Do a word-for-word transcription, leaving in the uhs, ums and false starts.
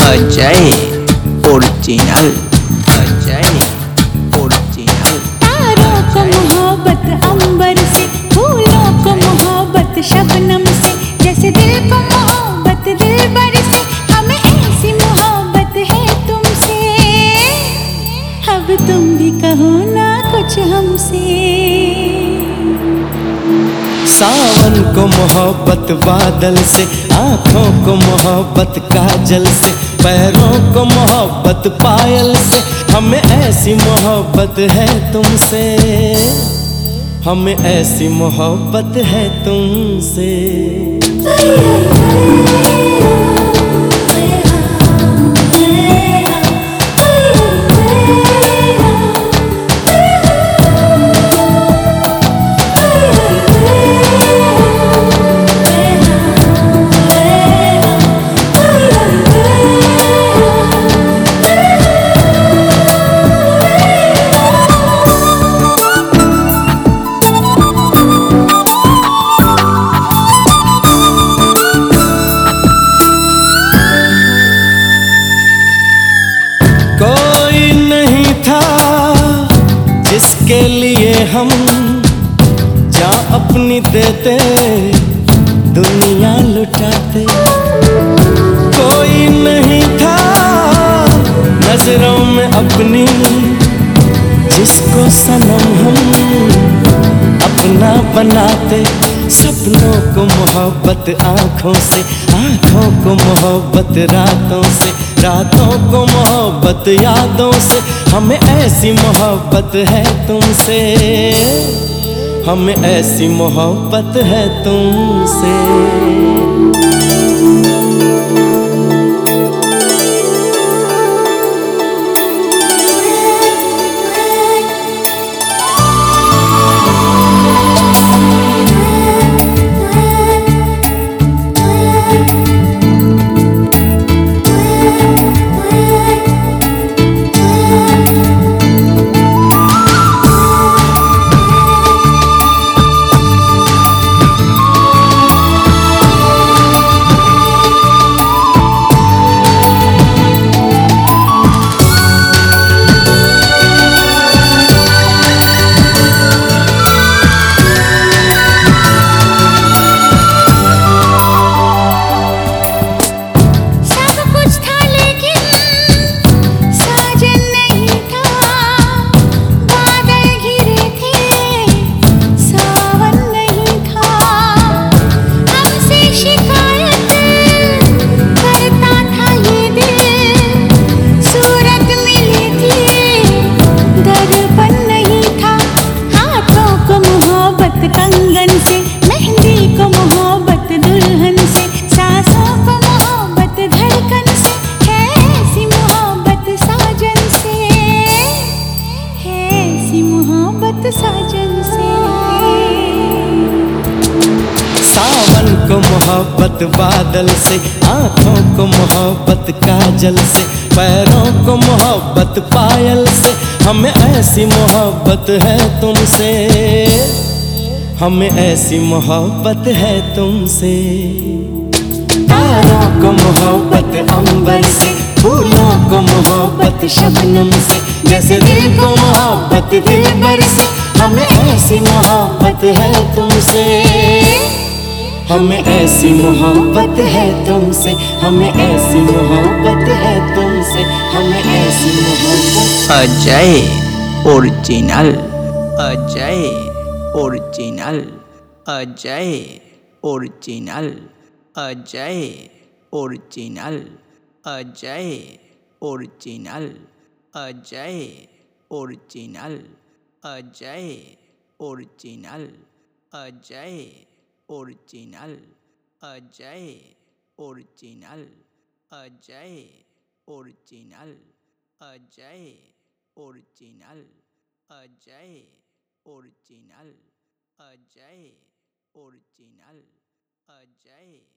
Ajay original, Ajay original. तारों को मोहब्बत अंबर से, फूलों को मोहब्बत शबनम से, जैसे दिल को मोहब्बत दिलबर से, हमें ऐसी मोहब्बत है तुमसे। अब तुम भी कहो ना कुछ हमसे। सावन को मोहब्बत बादल से, आँखों को मोहब्बत काजल से, पैरों को मोहब्बत पायल से, हमें ऐसी मोहब्बत है तुमसे, हमें ऐसी मोहब्बत है तुमसे। कोई नहीं था जिसके लिए हम जान अपनी देते, दुनिया लुटाते। कोई नहीं था नजरों में अपनी, जिसको सनम हम अपना बनाते। सपनों को मोहब्बत आँखों से, आँखों को मोहब्बत रातों से, रातों को मोहब्बत यादों से, हमें ऐसी मोहब्बत है तुमसे, हमें ऐसी मोहब्बत है तुमसे। कंगन से, मेहंदी को मोहब्बत दुल्हन से, सांसों को मोहब्बत धड़कन से, है ऐसी मोहब्बत साजन से, है ऐसी मोहब्बत साजन से। सावन को मोहब्बत बादल से, आँखों को मोहब्बत काजल से, पैरों को मोहब्बत पायल से, हमें ऐसी मोहब्बत है तुमसे, हमें ऐसी मोहब्बत है तुमसे। तारों को मोहब्बत अंबर से, फूलों को मोहब्बत शबनम से, जैसे दिल को मोहब्बत दिलबर से, हमें ऐसी मोहब्बत है तुमसे, हमें ऐसी मोहब्बत है तुमसे, हमें ऐसी मोहब्बत है तुमसे, हमें ऐसी मोहब्बत। Ajay original, Ajay original, Ajay original, Ajay original, Ajay original, Ajay original, Ajay original, Ajay original, Ajay original, Ajay original, Ajay original, Ajay original, Ajay original, Ajay